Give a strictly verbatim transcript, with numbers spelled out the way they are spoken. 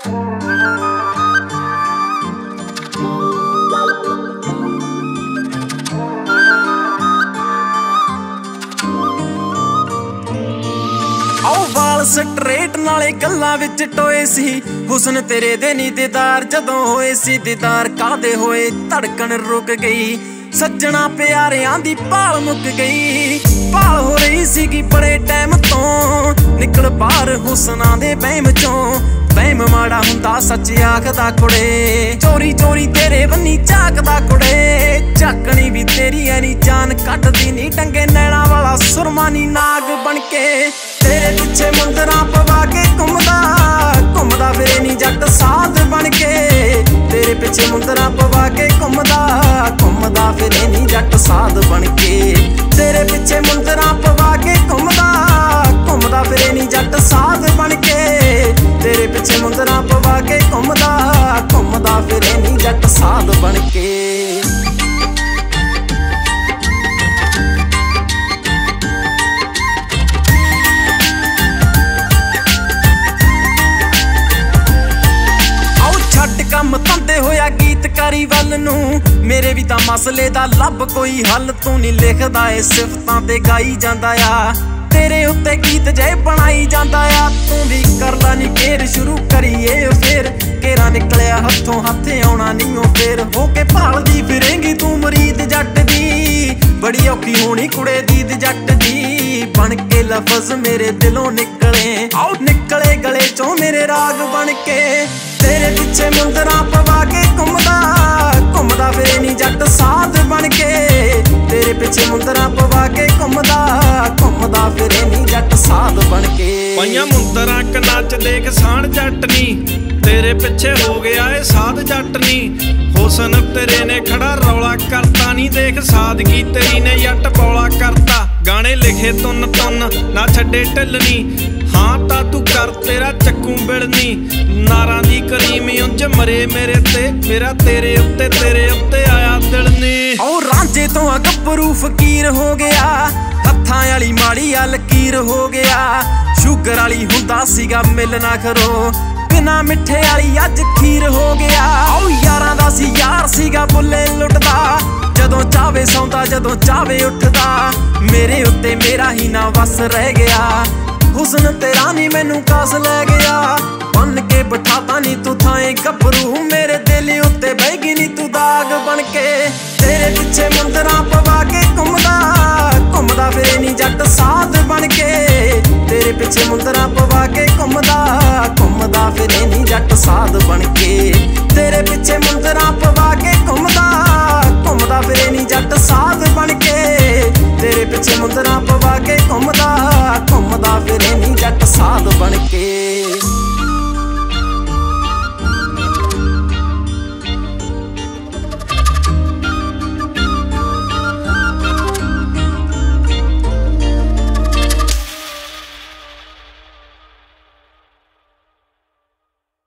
Straight नाले गल्लां विच टोए सी हुस्न तेरे दे नी दीदार जदों होए सी दीदार कादे होए धड़कन रुक गई सज्जणा प्यारियां दी भाल मुक गई भाल हो रही सी कि बड़े टाइम तो निकल बाहर हुस्नां दे बहम चों बहम माड़ा हुंदा सच आखदा कुड़े चोरी चोरी तेरे बन्नी झाकदा कुड़े झाकनी भी तेरी ऐ नी जान कटदी नी टंगे नैना वाला सुरमा नी नाग बनके तेरे पिछे मुंदरा पवा के घुमदा घुमदा फिरे नी जट साध बनके तेरे पिछे मुंदरा पवा के घुमदा घुमदा फिरे नी जट साध बनके तेरे पिछे मुंदरा पवा के घुमदा घुमदा फिरे नी जट साध बनके तेरे पिछे मुंदरा पवा के घुमदा घुमदा फिरे नी जट साध बनके कम धंदे होया गीतकारी वल नूं मेरे भी तां मसले दा लब कोई हल तू नहीं लिखदा ए सिफतां ते गाई जांदा आ तेरे उत्ते गीत जे बनाई जांदा आ तू भी कर ला नी फेर शुरू करिए फेर केरा निकलिया हत्थों हत्थ आउणा नीओ फेर हो के भालदी फिरेंगी तू मरीद जट दी बड़ी औखी होनी कुड़े दीद जट दी बन के लफज मेरे दिलों निकले आओ निकले गले चों मेरे राग बन के तेरे पिछे मुंदरा पवा के घुमदा घुमदा फिरे नी जट साध बनके तेरे पिछे मुंदरा पवा के घुमदा घुमदा फिरे नी जट साध बनके पाइयां मुंदरा कन्ना च देख साण जट नी तेरे पिछे हो गया ए साध जट नी हुसन तेरे ने खड़ा रौला करता नी देख सादगी तेरी ने जट बौला करता गाने लिखे तुन तुन ना छड्डे ढिलनी हाँ ता तू कर तेरा चक्कू बिड़नी नारां दी करीम उंज मरे मेरे ते मेरा तेरे उत्ते तेरे उत्ते आया दिल नी ओ रांझे तो गब्बरू फकीर हो गया हत्थां वाली माड़ी आ लकीर हो गया शुगर वाली हुंदा सीगा मिलना करो बिना मिठे वाली अज खीर हो गया ओ यारां दा सी यार सीगा बुल्ले लुटदा जदों चावे सौंदा जदों चावे उठदा मेरे उत्ते मेरा ही ना वस रह गया हुस्न तेरा नी मैनू कास लै गया बन के बिठाता नी तू थाए गभरू मेरे दिल उत्ते बहगी नी तू दाग बनके तेरे पिछे मुंदरा पवा के घुमदा घुमदा फिरे नी जट साध बनके तेरे पिछे मुंदरा पवा के घुमदा घुमदा फिरे नी जट साध बनके तेरे पिछे मुंदरा पवा के घुमदा घुमदा फिरे नी जट साध बनके तेरे पिछे मुंदरा पवा के घुमदा घुमदा फिरे नी जट साध बनके।